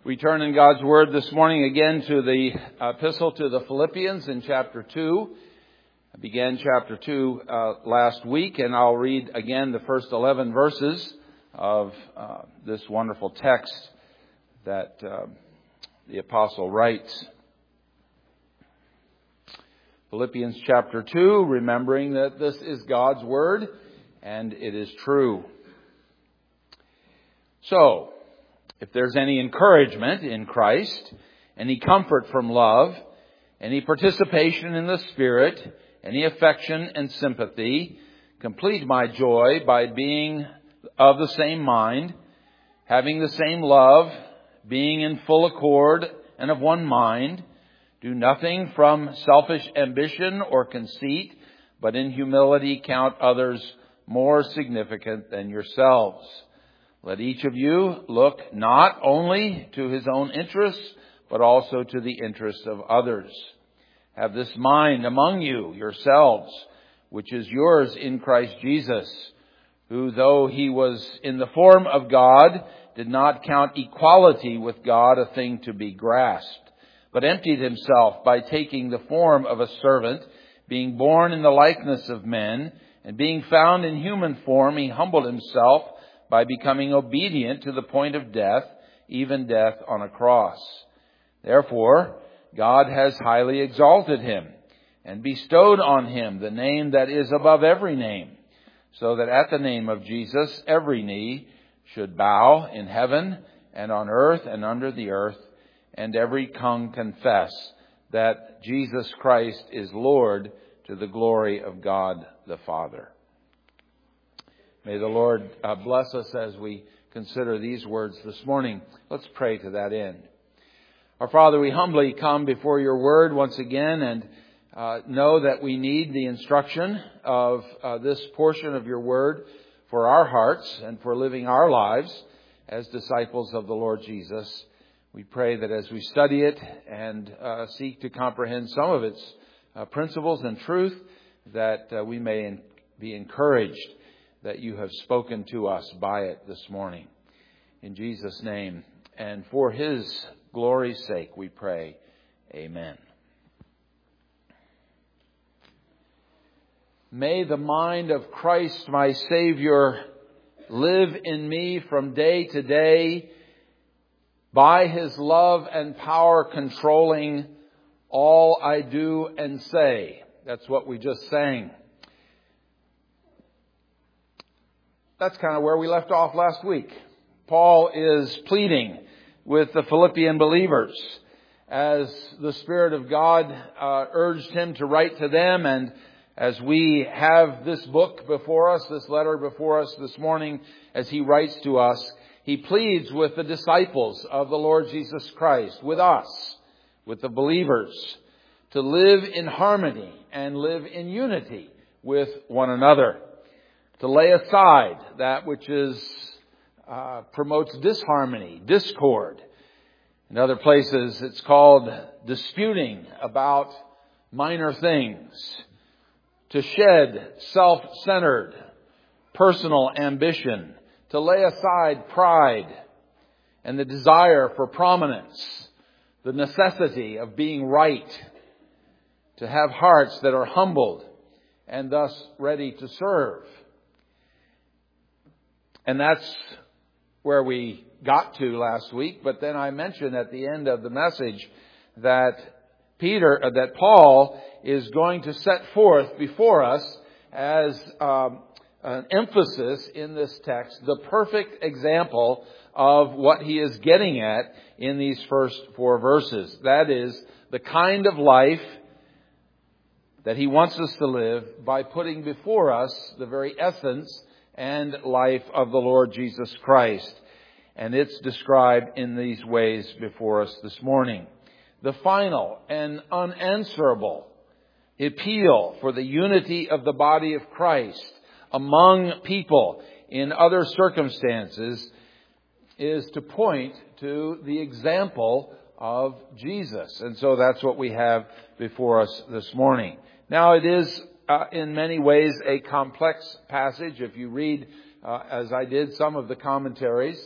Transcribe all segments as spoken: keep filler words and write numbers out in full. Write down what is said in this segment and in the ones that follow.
We turn in God's Word this morning again to the epistle to the Philippians in chapter two. I began chapter two uh, last week, and I'll read again the first eleven verses of uh, this wonderful text that uh, the apostle writes. Philippians chapter two, remembering that this is God's Word and it is true. So, if there's any encouragement in Christ, any comfort from love, any participation in the Spirit, any affection and sympathy, complete my joy by being of the same mind, having the same love, being in full accord and of one mind. Do nothing from selfish ambition or conceit, but in humility count others more significant than yourselves. Let each of you look not only to his own interests, but also to the interests of others. Have this mind among you yourselves, which is yours in Christ Jesus, who, though he was in the form of God, did not count equality with God a thing to be grasped, but emptied himself by taking the form of a servant, being born in the likeness of men, and being found in human form, he humbled himself by becoming obedient to the point of death, even death on a cross. Therefore, God has highly exalted him and bestowed on him the name that is above every name, so that at the name of Jesus every knee should bow in heaven and on earth and under the earth, and every tongue confess that Jesus Christ is Lord, to the glory of God the Father. May the Lord uh, bless us as we consider these words this morning. Let's pray to that end. Our Father, we humbly come before your word once again and uh, know that we need the instruction of uh, this portion of your word for our hearts and for living our lives as disciples of the Lord Jesus. We pray that as we study it and uh, seek to comprehend some of its uh, principles and truth, that uh, we may in- be encouraged that you have spoken to us by it this morning. In Jesus' name and for his glory's sake we pray. Amen. May the mind of Christ my Savior live in me from day to day, by his love and power controlling all I do and say. That's what we just sang. That's kind of where we left off last week. Paul is pleading with the Philippian believers as the Spirit of God uh, urged him to write to them, and as we have this book before us, this letter before us this morning, as he writes to us, he pleads with the disciples of the Lord Jesus Christ, with us, with the believers, to live in harmony and live in unity with one another. To lay aside that which is uh, promotes disharmony, discord. In other places, it's called disputing about minor things. To shed self-centered personal ambition. To lay aside pride and the desire for prominence. The necessity of being right. To have hearts that are humbled and thus ready to serve. And that's where we got to last week. But then I mentioned at the end of the message that Peter, uh, that Paul is going to set forth before us as um, an emphasis in this text, the perfect example of what he is getting at in these first four verses. That is the kind of life that he wants us to live by putting before us the very essence and life of the Lord Jesus Christ. And it's described in these ways before us this morning. The final and unanswerable appeal for the unity of the body of Christ among people in other circumstances is to point to the example of Jesus. And so that's what we have before us this morning. Now it is Uh, in many ways a complex passage. If you read, uh, as I did, some of the commentaries,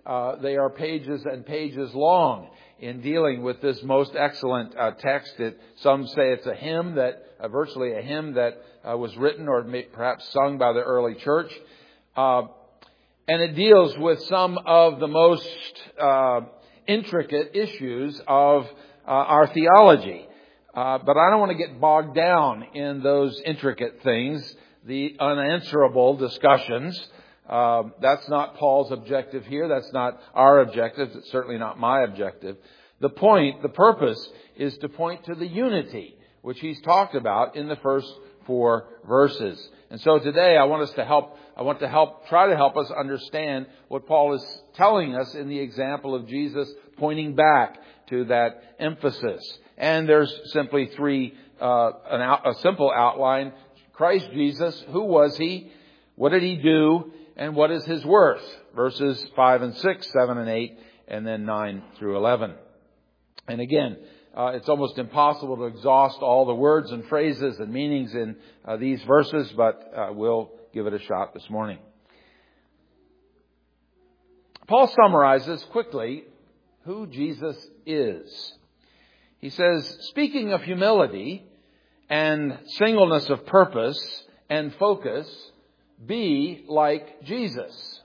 Uh, they are pages and pages long in dealing with this most excellent uh, text. It, some say it's a hymn that, uh, virtually a hymn that uh, was written or may, perhaps sung by the early church. Uh, and it deals with some of the most uh, intricate issues of uh, our theology. Uh, but I don't want to get bogged down in those intricate things, the unanswerable discussions. Uh, that's not Paul's objective here. That's not our objective. It's certainly not my objective. The point, the purpose, is to point to the unity which he's talked about in the first four verses. And so today I want us to help, I want to help, try to help us understand what Paul is telling us in the example of Jesus, pointing back to that emphasis. And there's simply three, uh, an out, a simple outline. Christ Jesus, who was he? What did he do? And what is his worth? Verses five and six, seven and eight, and then nine through eleven. And again, uh, it's almost impossible to exhaust all the words and phrases and meanings in uh, these verses, but uh, we'll give it a shot this morning. Paul summarizes quickly who Jesus is. He says, speaking of humility and singleness of purpose and focus, be like Jesus.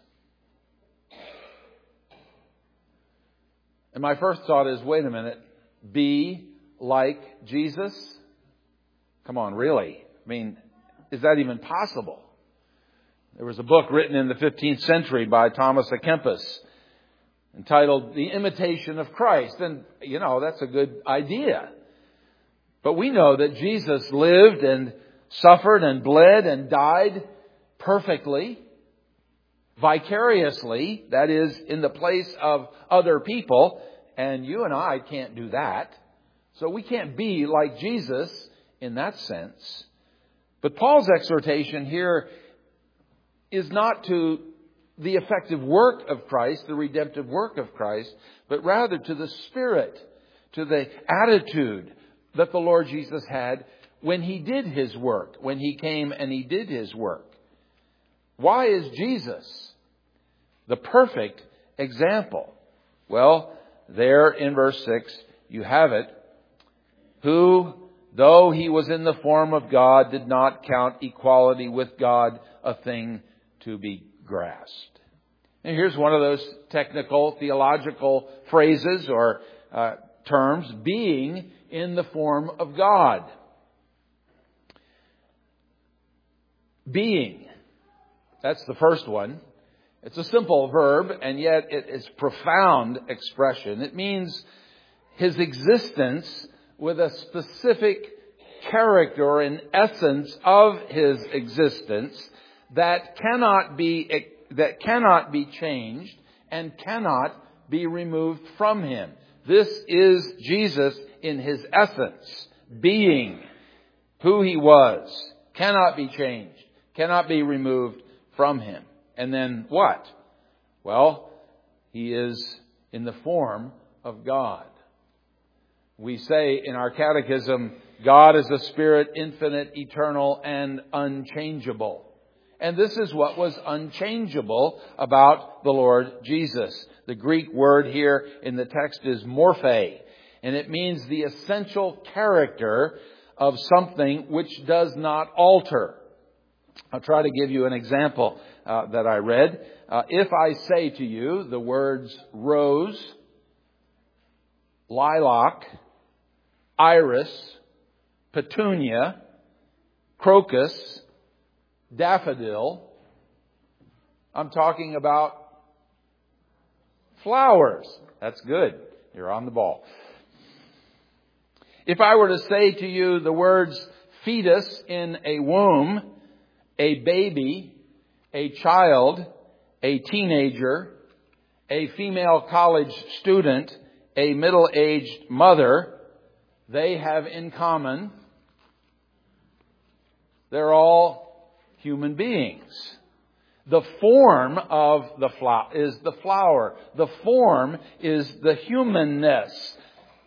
And my first thought is, wait a minute, be like Jesus? Come on, really? I mean, is that even possible? There was a book written in the fifteenth century by Thomas à Kempis entitled The Imitation of Christ. And, you know, that's a good idea. But we know that Jesus lived and suffered and bled and died perfectly, vicariously, that is, in the place of other people, and you and I can't do that. So we can't be like Jesus in that sense. But Paul's exhortation here is not to the effective work of Christ, the redemptive work of Christ, but rather to the spirit, to the attitude that the Lord Jesus had when he did his work, when he came and he did his work. Why is Jesus the perfect example? Well, there in verse six, you have it. Who, though he was in the form of God, did not count equality with God a thing to be grasped. And here's one of those technical, theological phrases or uh, terms, being in the form of God. Being. That's the first one. It's a simple verb, and yet it is profound expression. It means his existence with a specific character or an essence of his existence that cannot be that cannot be changed and cannot be removed from him. This is Jesus in his essence, being who he was, cannot be changed, cannot be removed from him. And then what? Well, he is in the form of God. We say in our catechism, God is a spirit, infinite, eternal, and unchangeable. And this is what was unchangeable about the Lord Jesus. The Greek word here in the text is morphe, and it means the essential character of something which does not alter. I'll try to give you an example uh, that I read. Uh, if I say to you the words rose, lilac, iris, petunia, crocus, daffodil, I'm talking about flowers. That's good. You're on the ball. If I were to say to you the words fetus in a womb, a baby, a child, a teenager, a female college student, a middle-aged mother, they have in common, they're all human beings. The form of the flower is the flower. The form is the humanness.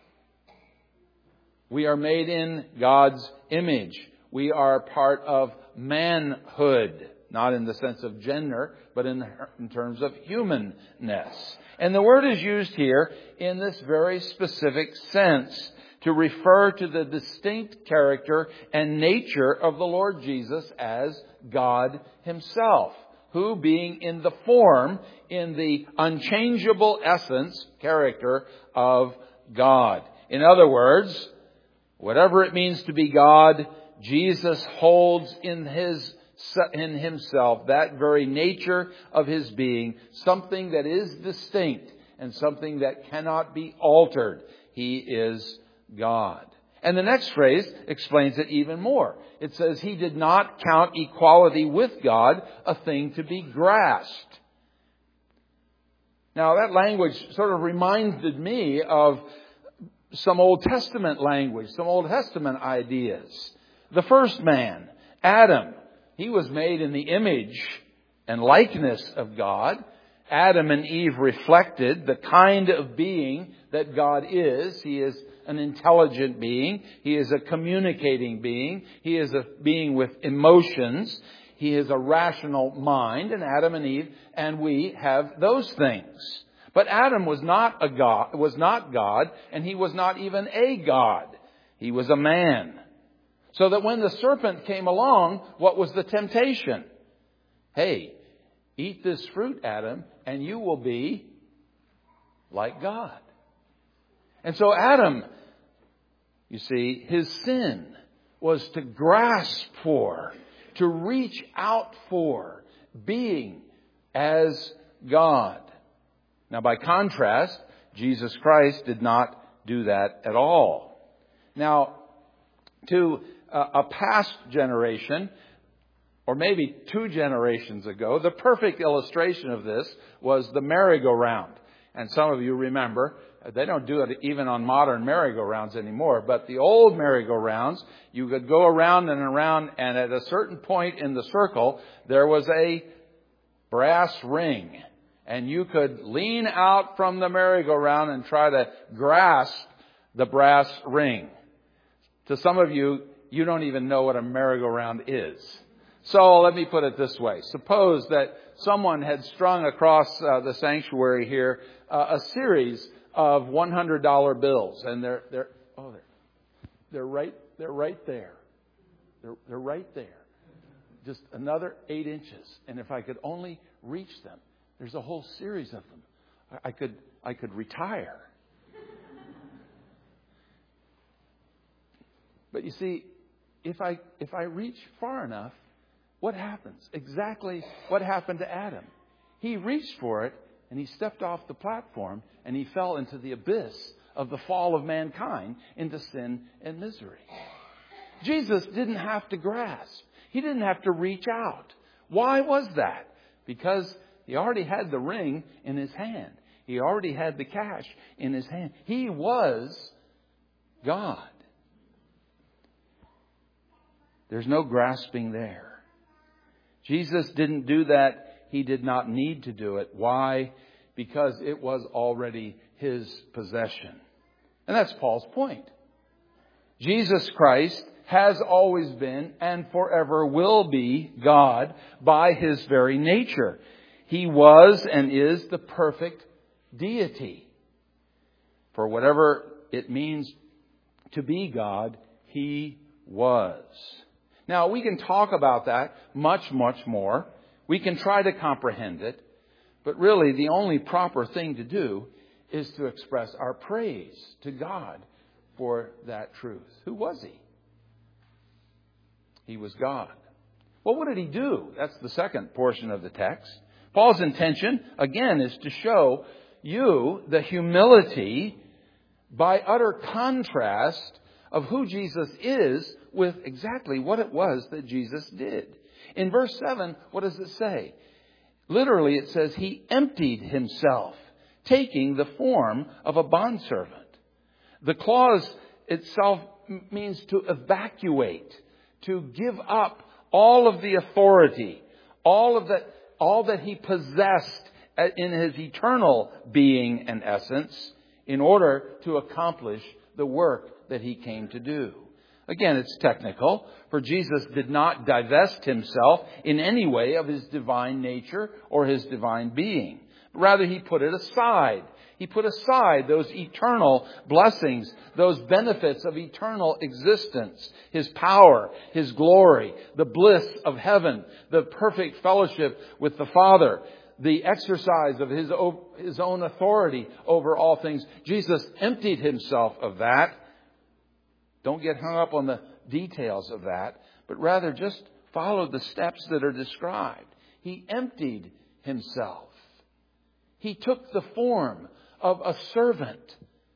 We are made in God's image. We are part of manhood. not in the sense of gender, but in, in terms of humanness. And the word is used here in this very specific sense to refer to the distinct character and nature of the Lord Jesus as God Himself, who, being in the form, in the unchangeable essence, character of God. In other words, whatever it means to be God, Jesus holds in His in Himself that very nature of His being, something that is distinct and something that cannot be altered. He is God. And the next phrase explains it even more. It says He did not count equality with God a thing to be grasped. Now that language sort of reminded me of some Old Testament language, some Old Testament ideas. The first man, Adam, he was made in the image and likeness of God. Adam and Eve reflected the kind of being that God is. He is an intelligent being. He is a communicating being. He is a being with emotions. He is a rational mind. And Adam and Eve and we have those things. But Adam was not a God, was not God, and he was not even a God. He was a man. So that when the serpent came along, what was the temptation? Hey, eat this fruit, Adam, and you will be like God. And so Adam, you see, his sin was to grasp for, to reach out for being as God. Now, by contrast, Jesus Christ did not do that at all. Now, to a past generation, or maybe two generations ago, the perfect illustration of this was the merry-go-round. And some of you remember, they don't do it even on modern merry-go-rounds anymore, but the old merry-go-rounds, you could go around and around, and at a certain point in the circle, there was a brass ring. And you could lean out from the merry-go-round and try to grasp the brass ring. To some of you, you don't even know what a merry-go-round is. So let me put it this way. Suppose that someone had strung across uh, the sanctuary here uh, a series of one hundred dollar bills, and they're they're oh they're they're right they're right there. They're they're right there. Just another eight inches, and if I could only reach them, there's a whole series of them. I, I could I could retire. But you see, if I if I reach far enough, what happens? Exactly what happened to Adam. He reached for it, and he stepped off the platform, and he fell into the abyss of the fall of mankind, into sin and misery. Jesus didn't have to grasp. He didn't have to reach out. Why was that? Because he already had the ring in his hand. He already had the cash in his hand. He was God. There's no grasping there. Jesus didn't do that. He did not need to do it. Why? Because it was already His possession. And that's Paul's point. Jesus Christ has always been and forever will be God by His very nature. He was and is the perfect deity. For whatever it means to be God, He was. Now, we can talk about that much, much more. We can try to comprehend it. But really, the only proper thing to do is to express our praise to God for that truth. Who was He? He was God. Well, what did He do? That's the second portion of the text. Paul's intention, again, is to show you the humility by utter contrast of who Jesus is with exactly what it was that Jesus did. In verse seven, what does it say? Literally, it says He emptied Himself, taking the form of a bondservant. The clause itself means to evacuate, to give up all of the authority, all of that, all that He possessed in His eternal being and essence in order to accomplish the work that He came to do. Again, it's technical, for Jesus did not divest himself in any way of his divine nature or his divine being. Rather, he put it aside. He put aside those eternal blessings, those benefits of eternal existence, his power, his glory, the bliss of heaven, the perfect fellowship with the Father, the exercise of his, his own authority over all things. Jesus emptied himself of that. Don't get hung up on the details of that, but rather just follow the steps that are described. He emptied himself. He took the form of a servant,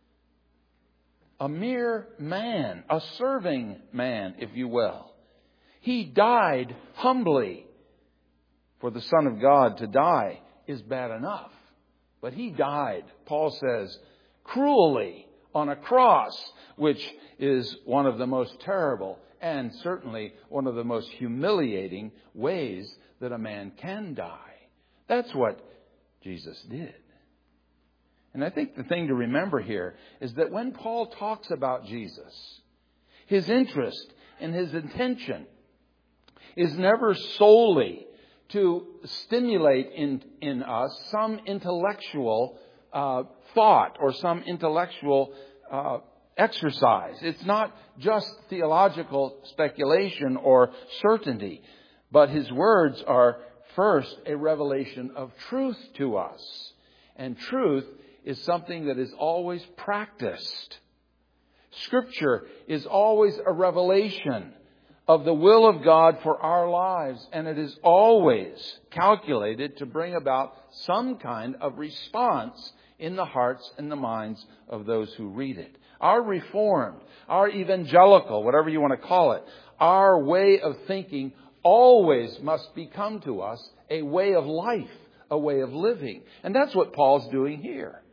a mere man, a serving man, if you will. He died humbly. For the Son of God to die is bad enough. But he died, Paul says, cruelly on a cross, which is one of the most terrible and certainly one of the most humiliating ways that a man can die. That's what Jesus did. And I think the thing to remember here is that when Paul talks about Jesus, his interest and his intention is never solely to stimulate in, in us some intellectual uh, thought or some intellectual uh, exercise. It's not just theological speculation or certainty, but his words are first a revelation of truth to us. And truth is something that is always practiced. Scripture is always a revelation of the will of God for our lives, and it is always calculated to bring about some kind of response in the hearts and the minds of those who read it. Our Reformed, our evangelical, whatever you want to call it, our way of thinking always must become to us a way of life, a way of living. And that's what Paul's doing here.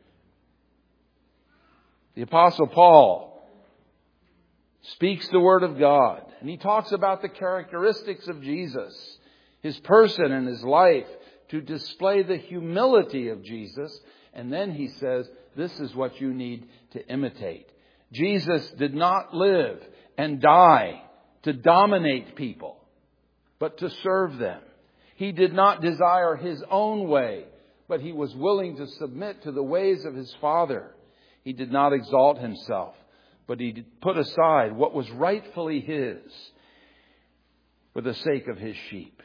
The Apostle Paul speaks the Word of God, and he talks about the characteristics of Jesus, his person and his life, to display the humility of Jesus. And then he says, this is what you need to imitate. Jesus did not live and die to dominate people, but to serve them. He did not desire his own way, but he was willing to submit to the ways of his Father. He did not exalt himself, but he put aside what was rightfully his for the sake of his sheep.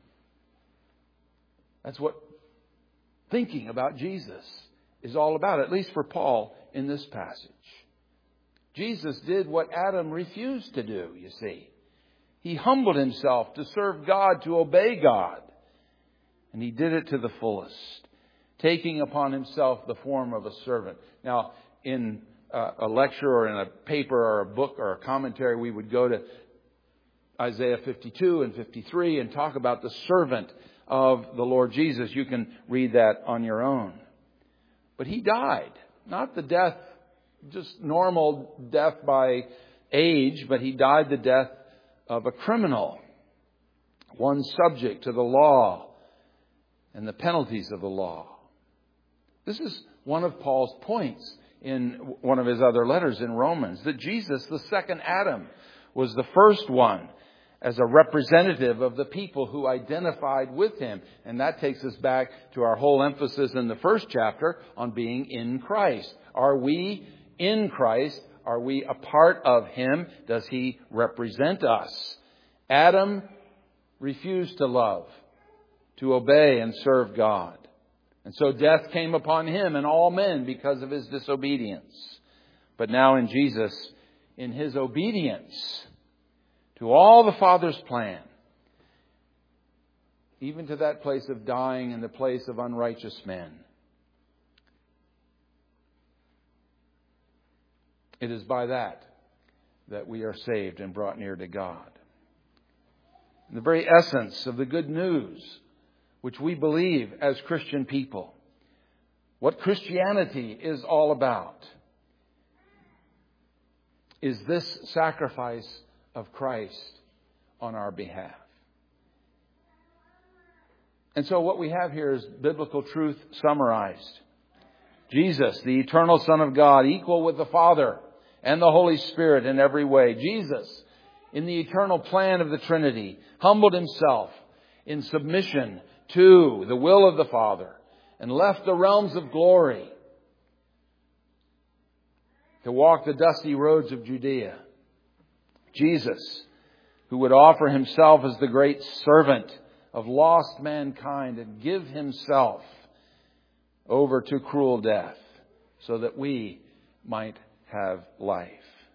That's what thinking about Jesus is all about, at least for Paul in this passage. Jesus did what Adam refused to do, you see. He humbled himself to serve God, to obey God. And he did it to the fullest, taking upon himself the form of a servant. Now, in a lecture or in a paper or a book or a commentary, we would go to Isaiah fifty-two and fifty-three and talk about the servant of the Lord Jesus. You can read that on your own. But he died, not the death, just normal death by age, but he died the death of a criminal, one subject to the law and the penalties of the law. This is one of Paul's points in one of his other letters in Romans, that Jesus, the second Adam, was the first one as a representative of the people who identified with him. And that takes us back to our whole emphasis in the first chapter on being in Christ. Are we in Christ? Are we a part of him? Does he represent us? Adam refused to love, to obey and serve God. And so death came upon him and all men because of his disobedience. But now in Jesus, in his obedience to all the Father's plan, even to that place of dying in the place of unrighteous men, it is by that that we are saved and brought near to God. And the very essence of the good news which we believe as Christian people, what Christianity is all about, is this sacrifice of Christ on our behalf. And so what we have here is biblical truth summarized. Jesus, the eternal Son of God, equal with the Father and the Holy Spirit in every way. Jesus, in the eternal plan of the Trinity, humbled himself in submission to the will of the Father and left the realms of glory to walk the dusty roads of Judea. Jesus, who would offer himself as the great servant of lost mankind and give himself over to cruel death so that we might have life.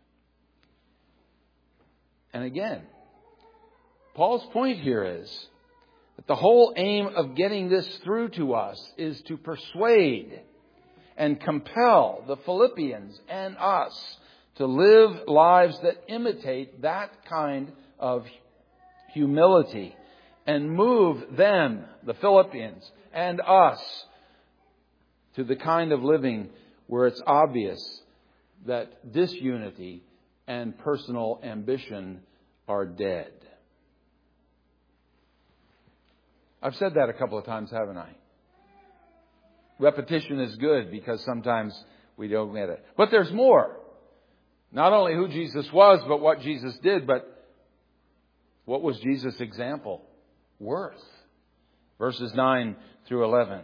And again, Paul's point here is that the whole aim of getting this through to us is to persuade and compel the Philippians and us to live lives that imitate that kind of humility and move them, the Philippians, and us to the kind of living where it's obvious that disunity and personal ambition are dead. I've said that a couple of times, haven't I? Repetition is good because sometimes we don't get it. But there's more. Not only who Jesus was, but what Jesus did, but what was Jesus' example worth? Verses nine through eleven.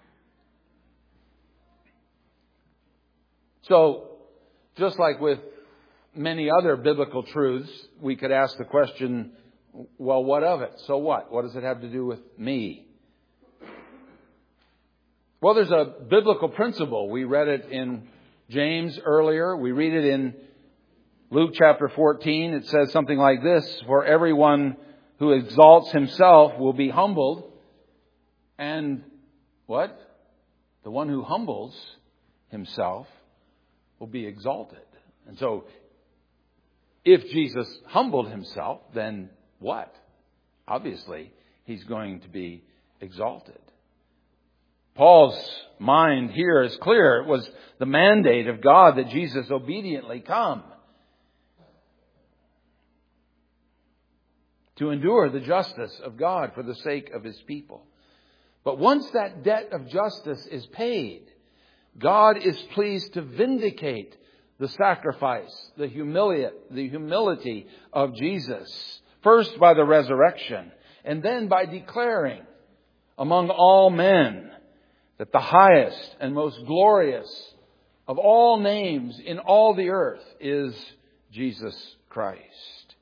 So, just like with many other biblical truths, we could ask the question, well, what of it? So what? What does it have to do with me? Well, there's a biblical principle. We read it in James earlier. We read it in Luke chapter fourteen. It says something like this: for everyone who exalts himself will be humbled. And what? The one who humbles himself will be exalted. And so, if Jesus humbled himself, then what? Obviously, he's going to be exalted. Paul's mind here is clear. It was the mandate of God that Jesus obediently come to endure the justice of God for the sake of his people. But once that debt of justice is paid, God is pleased to vindicate the sacrifice, the humility, the humility of Jesus, first by the resurrection, and then by declaring among all men that the highest and most glorious of all names in all the earth is Jesus Christ.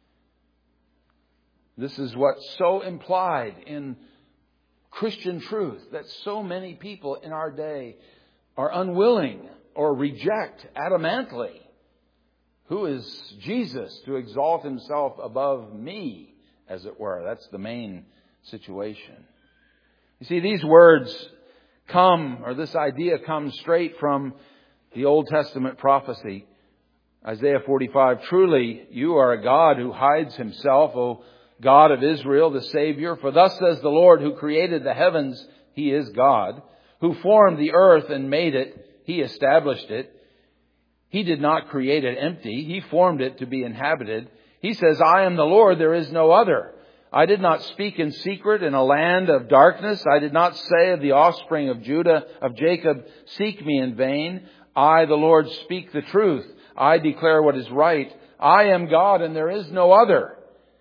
This is what's so implied in Christian truth, that so many people in our day are unwilling or reject adamantly. Who is Jesus to exalt himself above me, as it were? That's the main situation. You see, these words come, or this idea comes straight from the Old Testament prophecy. Isaiah forty-five, truly you are a God who hides himself, O God of Israel, the Savior. For thus says the Lord, who created the heavens, he is God. Who formed the earth and made it, he established it. He did not create it empty. He formed it to be inhabited. He says, I am the Lord, there is no other. I did not speak in secret in a land of darkness. I did not say of the offspring of Judah, of Jacob, seek me in vain. I, the Lord, speak the truth. I declare what is right. I am God and there is no other.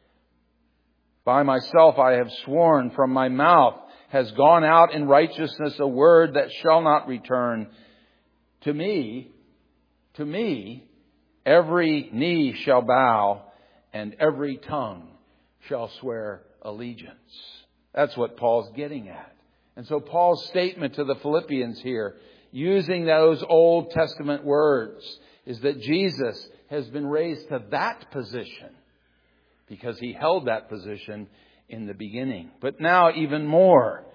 By myself I have sworn, from my mouth has gone out in righteousness a word that shall not return. To me, to me, every knee shall bow and every tongue shall swear allegiance. That's what Paul's getting at. And so Paul's statement to the Philippians here, using those Old Testament words, is that Jesus has been raised to that position because he held that position in the beginning. But now even more,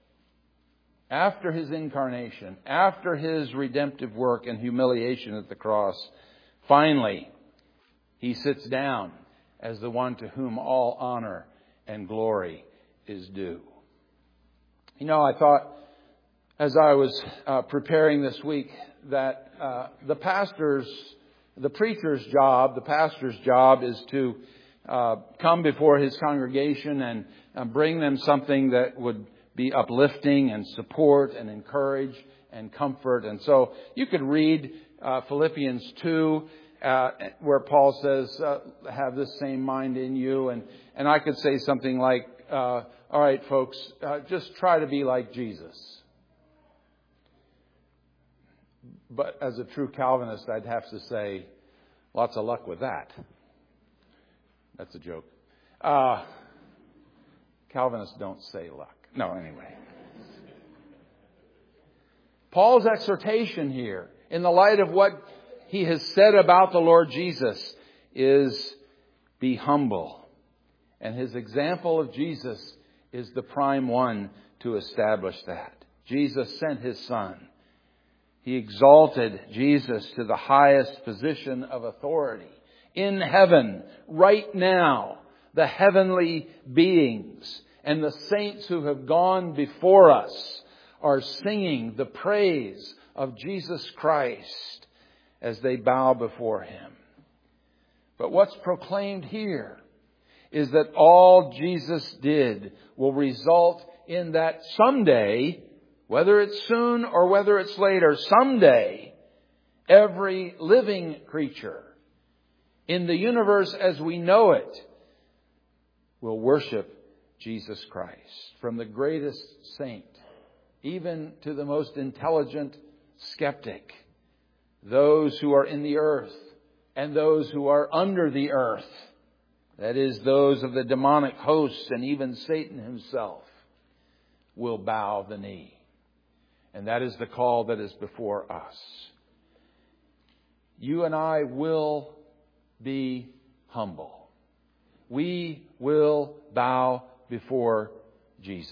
after his incarnation, after his redemptive work and humiliation at the cross, finally he sits down as the one to whom all honor and glory is due. You know, I thought as I was uh, preparing this week that uh, the pastor's, the preacher's job, the pastor's job is to uh, come before his congregation and uh, bring them something that would be uplifting and support and encourage and comfort. And so you could read uh, Philippians two, uh, where Paul says, uh, have this same mind in you. And, and I could say something like, uh, all right, folks, uh, just try to be like Jesus. But as a true Calvinist, I'd have to say, lots of luck with that. That's a joke. Uh, Calvinists don't say luck. No, anyway. Paul's exhortation here, in the light of what he has said about the Lord Jesus, is be humble. And his example of Jesus is the prime one to establish that. Jesus sent his Son. He exalted Jesus to the highest position of authority in heaven right now. The heavenly beings and the saints who have gone before us are singing the praise of Jesus Christ as they bow before Him. But what's proclaimed here is that all Jesus did will result in that someday, whether it's soon or whether it's later, someday, every living creature in the universe as we know it will worship Jesus Christ. From the greatest saint, even to the most intelligent skeptic, those who are in the earth and those who are under the earth, that is, those of the demonic hosts and even Satan himself, will bow the knee. And that is the call that is before us. You and I will be humble. We will bow before Jesus.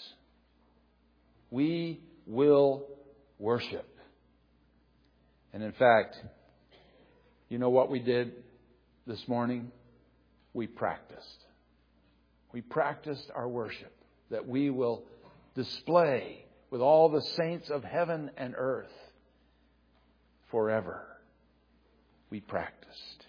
We will worship. And in fact, you know what we did this morning? We practiced. We practiced our worship that we will display with all the saints of heaven and earth forever. We practiced.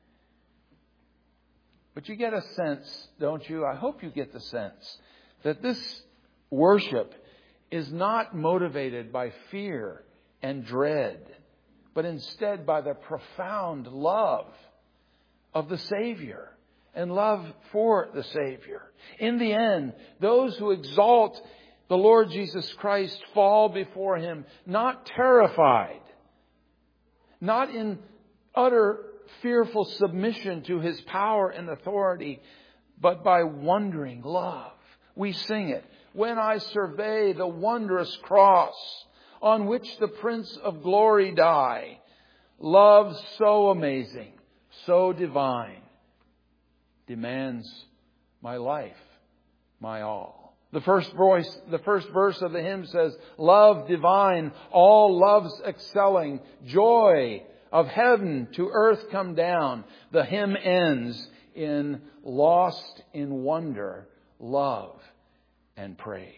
But you get a sense, don't you? I hope you get the sense that this worship is not motivated by fear and dread, but instead by the profound love of the Savior and love for the Savior. In the end, those who exalt the Lord Jesus Christ fall before Him, not terrified, not in utter fearful submission to His power and authority, but by wondering love. We sing it. When I survey the wondrous cross on which the Prince of Glory died, love so amazing, so divine, demands my life, my all. The first voice, the first verse of the hymn says, love divine, all loves excelling, joy of heaven to earth come down. The hymn ends in lost in wonder, love, and praise.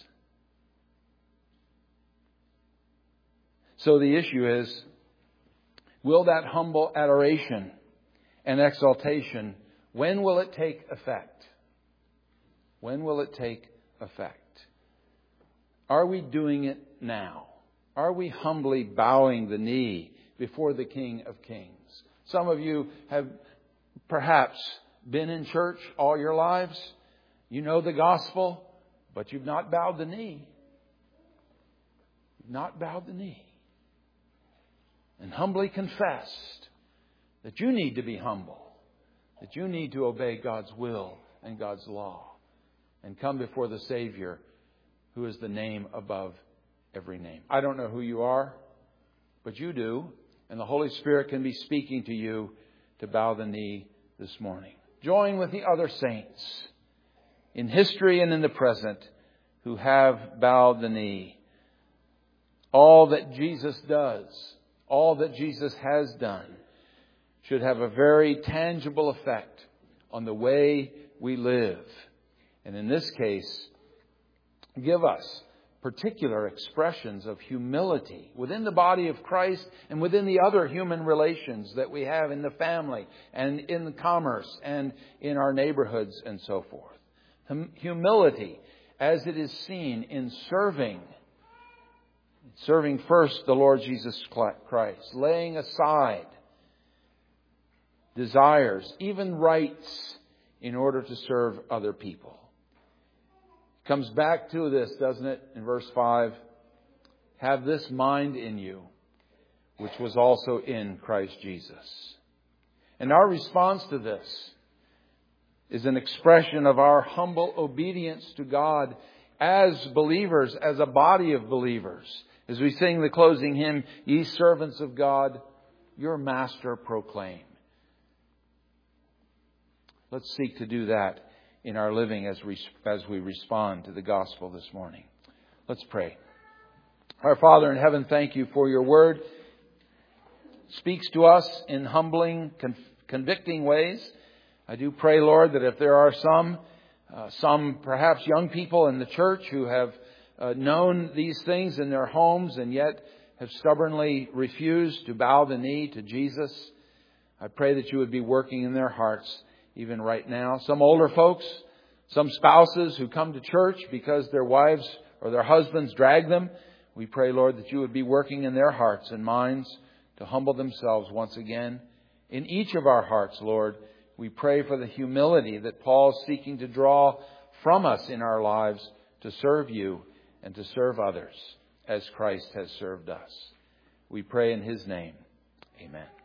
So the issue is, will that humble adoration and exaltation, when will it take effect? When will it take effect? Are we doing it now? Are we humbly bowing the knee before the King of Kings? Some of you have perhaps been in church all your lives. You know the gospel, but you've not bowed the knee. You've not bowed the knee. And humbly confessed that you need to be humble. That you need to obey God's will and God's law. And come before the Savior, who is the name above every name. I don't know who you are, but you do. And the Holy Spirit can be speaking to you to bow the knee this morning. Join with the other saints in history and in the present who have bowed the knee. All that Jesus does, all that Jesus has done, should have a very tangible effect on the way we live. And in this case, give us particular expressions of humility within the body of Christ and within the other human relations that we have in the family and in the commerce and in our neighborhoods and so forth. Hum- humility as it is seen in serving, serving first the Lord Jesus Christ, laying aside desires, even rights, in order to serve other people. Comes back to this, doesn't it, in verse five? Have this mind in you, which was also in Christ Jesus. And our response to this is an expression of our humble obedience to God as believers, as a body of believers. As we sing the closing hymn, Ye servants of God, your Master proclaim. Let's seek to do that in our living as we, as we respond to the gospel this morning. Let's pray. Our Father in heaven, thank you for your word. It speaks to us in humbling, con- convicting ways. I do pray, Lord, that if there are some, uh, some perhaps young people in the church who have uh, known these things in their homes and yet have stubbornly refused to bow the knee to Jesus, I pray that you would be working in their hearts even right now. Some older folks, some spouses who come to church because their wives or their husbands drag them, we pray, Lord, that you would be working in their hearts and minds to humble themselves once again. In each of our hearts, Lord, we pray for the humility that Paul's seeking to draw from us in our lives to serve you and to serve others as Christ has served us. We pray in his name. Amen.